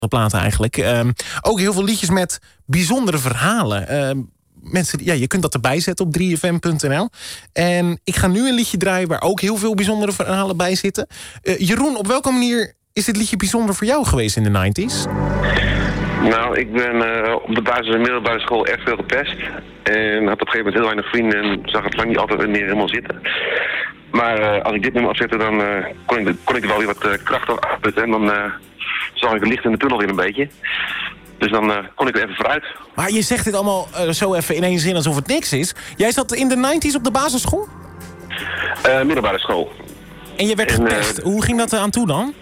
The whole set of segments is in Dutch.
de platen eigenlijk. Ook heel veel liedjes met bijzondere verhalen. Mensen, je kunt dat erbij zetten op 3fm.nl. En ik ga nu een liedje draaien waar ook heel veel bijzondere verhalen bij zitten. Jeroen, op welke manier is dit liedje bijzonder voor jou geweest in de 90's? Nou, ik ben op de basis- en middelbare school echt veel gepest. En had op een gegeven moment heel weinig vrienden en zag het lang niet altijd meer helemaal zitten. Maar als ik dit nummer opzette, dan kon ik er wel weer wat kracht op uitputten. En dan zag ik het licht in de tunnel weer een beetje. Dus dan kon ik er even vooruit. Maar je zegt dit allemaal zo even in één zin alsof het niks is. Jij zat in de 90's op de basisschool? Middelbare school. En je werd gepest. Hoe ging dat aan toe dan?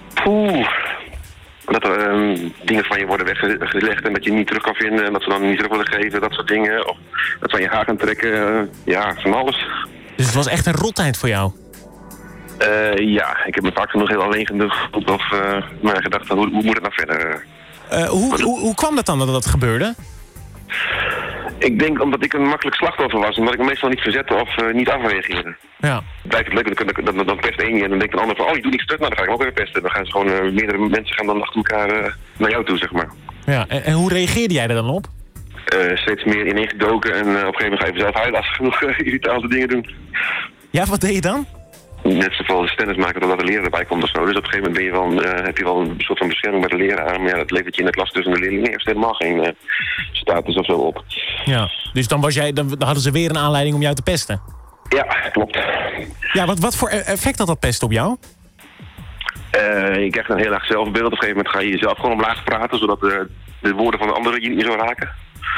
Dat er dingen van je worden weggelegd en dat je niet terug kan vinden en dat ze dan niet terug willen geven, dat soort dingen. Of dat ze aan je haar gaan trekken, van alles. Dus het was echt een rottijd voor jou? Ja, ik heb me vaak genoeg heel alleen gevoeld of gedacht, hoe moet het nou verder? Hoe kwam dat dan dat dat gebeurde? Ik denk omdat ik een makkelijk slachtoffer was, omdat ik me meestal niet verzette of niet afreageerde. Ja. Blijkt het leuk, dan pest één je en dan denkt een ander van, je doet niks terug, nou dan ga ik hem ook even pesten. Dan gaan ze gewoon, meerdere mensen gaan dan achter elkaar naar jou toe, zeg maar. Ja, en hoe reageerde jij er dan op? Steeds meer ineengedoken en op een gegeven moment ga je zelf huilen als ze genoeg irritante dingen doen. Ja, wat deed je dan? Net zoveel stennis maken totdat de leraar erbij komt of zo. Dus op een gegeven moment heb je wel een soort van bescherming bij de leraar. Maar dat levert je in de klas tussen de leerlingen heeft helemaal geen status of zo op. Ja, dus dan hadden ze weer een aanleiding om jou te pesten? Ja, klopt. Ja, wat voor effect had dat pesten op jou? Je krijgt een heel erg zelfbeeld. Op een gegeven moment ga je jezelf gewoon omlaag praten, zodat de woorden van de anderen je niet zo raken.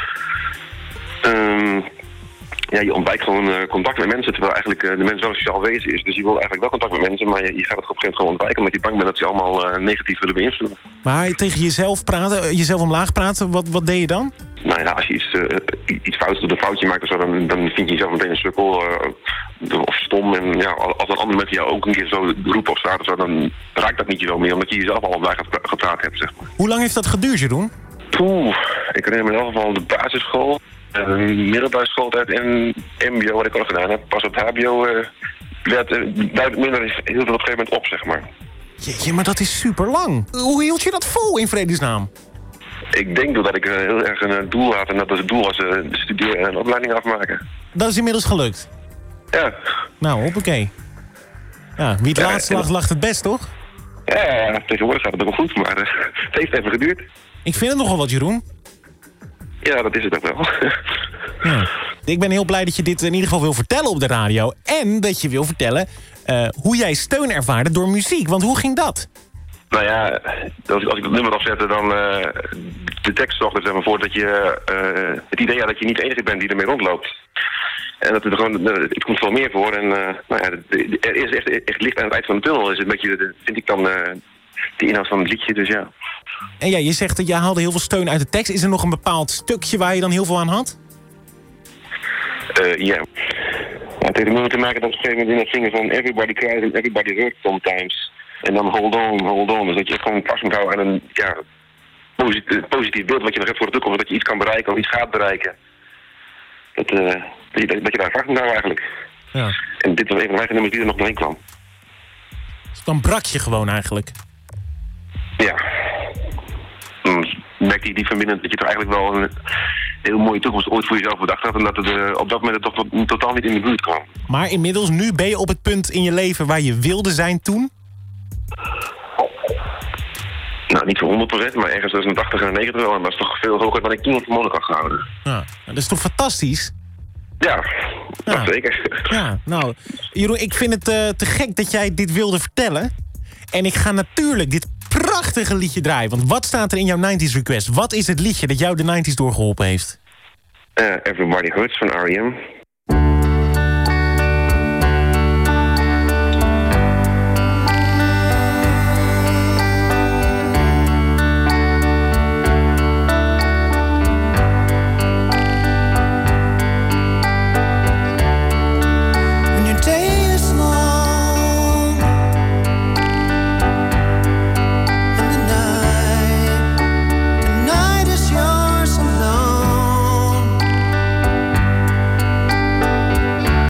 Je ontwijkt gewoon contact met mensen, terwijl eigenlijk de mens wel een sociaal wezen is. Dus je wil eigenlijk wel contact met mensen, maar je gaat het op een gegeven moment gewoon ontwijken, omdat je bang bent dat ze allemaal negatief willen beïnvloeden. Maar tegen jezelf praten, jezelf omlaag praten, wat deed je dan? Nou ja, als je iets fouts doet, een foutje maakt of zo, dan vind je jezelf meteen een sukkel of stom. En ja, als een andere mensen jou ook een keer zo roepen of straat of zo, dan raakt dat niet zo meer, omdat je jezelf al omlaag gepraat hebt, zeg maar. Hoe lang heeft dat geduurd, Jeroen? Ik herinner me in ieder geval de basisschool. Middelbare schooltijd en mbo wat ik al gedaan heb. Pas op het hbo werd duidelijk minder heel veel op een gegeven moment op, zeg maar. Jeetje, maar dat is super lang. Hoe hield je dat vol in vredesnaam? Ik denk dat ik heel erg een doel had en dat het doel was studeren en opleiding afmaken. Dat is inmiddels gelukt? Ja. Nou, hoppakee. Ja, wie het laatst lacht het best, toch? Ja, tegenwoordig gaat het ook wel goed, maar het heeft even geduurd. Ik vind het nogal wat, Jeroen. Ja, dat is het ook wel. Ja. Ik ben heel blij dat je dit in ieder geval wil vertellen op de radio. En dat je wil vertellen hoe jij steun ervaarde door muziek. Want hoe ging dat? Nou ja, als ik het nummer opzette, dan de tekst zorgt er zeg maar voor dat je het idee had dat je niet de enige bent die ermee rondloopt. En dat het komt veel meer voor. En er is echt licht aan het eind van de tunnel. Is een beetje, vind ik dan, de inhoud van het liedje, dus ja. En ja, je zegt dat je haalde heel veel steun uit de tekst. Is er nog een bepaald stukje waar je dan heel veel aan had? Ja. Het heeft ermee te maken dat op een gegeven moment in het zingen van everybody cries and everybody hurts sometimes. En dan hold on. Dus dat je gewoon vast moet houden aan een positief beeld wat je nog hebt voor de toekomst. Dat je iets kan bereiken of iets gaat bereiken. Dat je daar vast moet houden eigenlijk. Ja. En dit was een van de weinige nummers die er nog doorheen kwam. Dus dan brak je gewoon eigenlijk? Ja. Merkte je diep van binnen dat je toch eigenlijk wel een heel mooie toekomst ooit voor jezelf bedacht had. En dat het op dat moment toch totaal niet in de buurt kwam. Maar inmiddels, nu ben je op het punt in je leven waar je wilde zijn toen? Nou, niet voor 100%, maar ergens tussen de 80 en 90 wel. En dat is toch veel hoger dan ik toen voor mogelijk had gehouden. Ja, dat is toch fantastisch? Ja, dat zeker. Ja, nou, Jeroen, ik vind het te gek dat jij dit wilde vertellen. En ik ga natuurlijk dit prachtige liedje draaien. Want wat staat er in jouw 90s request? Wat is het liedje dat jou de 90s doorgeholpen heeft? Everybody Hurts van R.E.M.